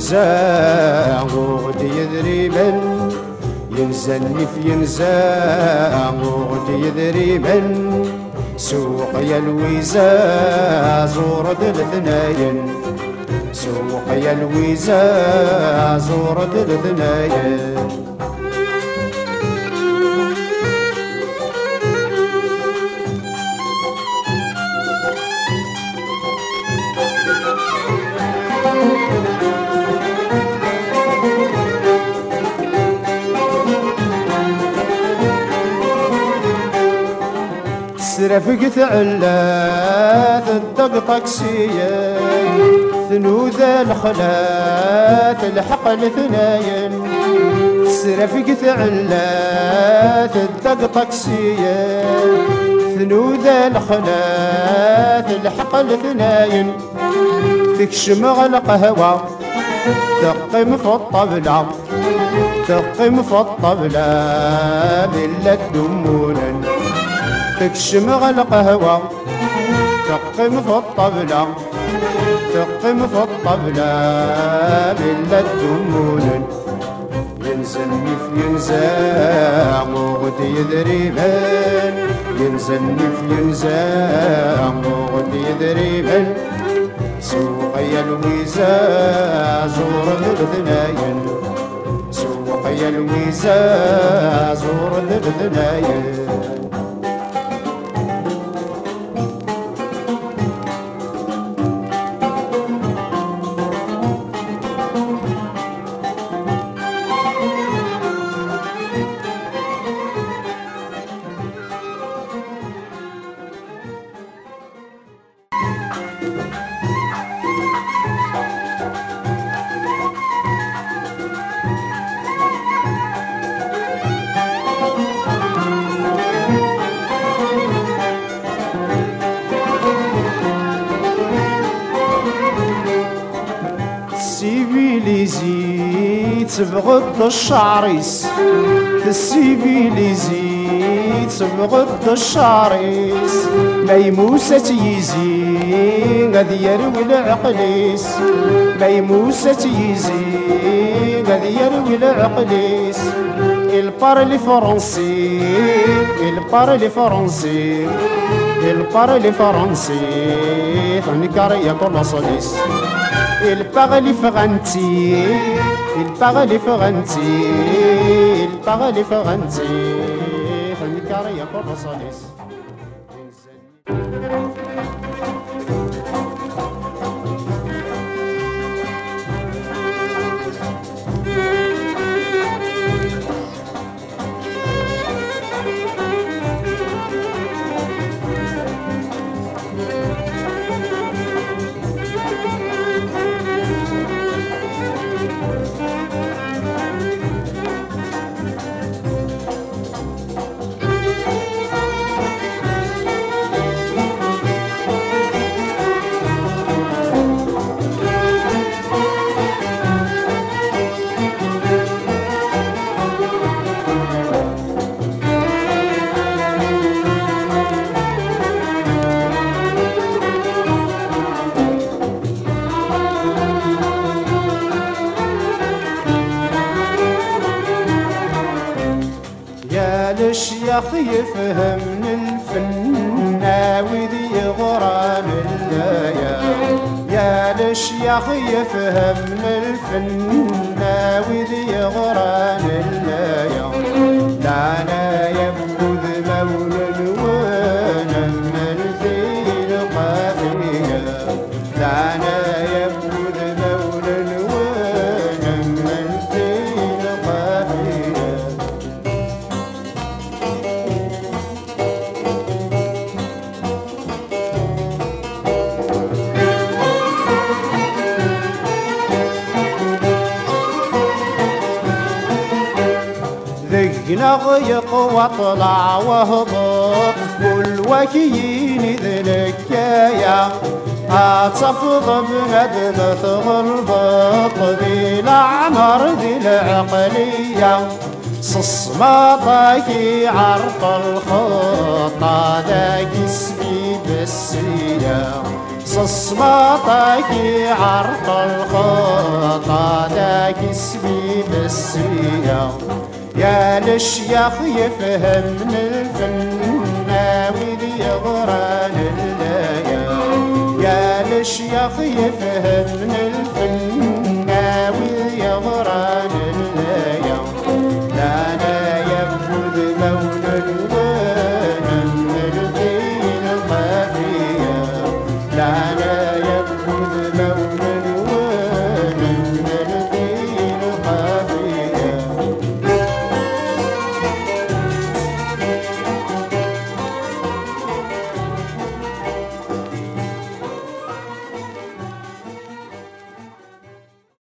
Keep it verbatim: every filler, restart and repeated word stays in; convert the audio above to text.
ينزا وغدي يذريبا ينزلني في ينزا وغدي يذريبا سوق يا لويزا زورد الاثنين سوق يا لويزا زورد الاثنين رفقت علا تدق طكسية ثنوذا الخلات الحق الاثنين رفقت علا تدق طكسية ثنوذا الخلات الحق الاثنين تكشم على قهوة تقم في الطبلة تقم في الطبلة بلا دمونا تكشم على قهوة تقم في الطبلة تقم في الطبلة بلا دمونا ينزلني في ينزا وغدي يذريبا ينزلني في ينزا وغدي يذريبا سوق يا لويزا زور الاثنين سوق يا لويزا زور الاثنين السيفيليزي تبغض الشعريس السيفيليزي تبغض الشعريس ميموسة تيزي غادي يروي العقليس ميموسة تيزي غادي يروي العقليس البارلي فرنسي البارلي فرنسي البارلي فرنسي فنكر ياكل صليس Il parle français, il parle français, il parle français. خليك يا كل صالح. الشيخ يفهم من الفن وذي غرام اللايا يا الشيخ يفهم من الفن وذي غرام اللايا لا انا يبخذ مولى وانا من ذي القافيه لا انا يبخذ مولى وانا من ذي القافيه نغيق واطلع وهبط كل وكيين ذلكايا هتفض بندمة غربط ذي الأعمار ذي العقلية صصماتك عرق الخطة ذاك اسمي بالسيا صصماتك عرق الخطا داك اسمي مسيا يا للشيخ يفهم الفناوي ذي يغران الليا يا للشيخ يفهم الفناوي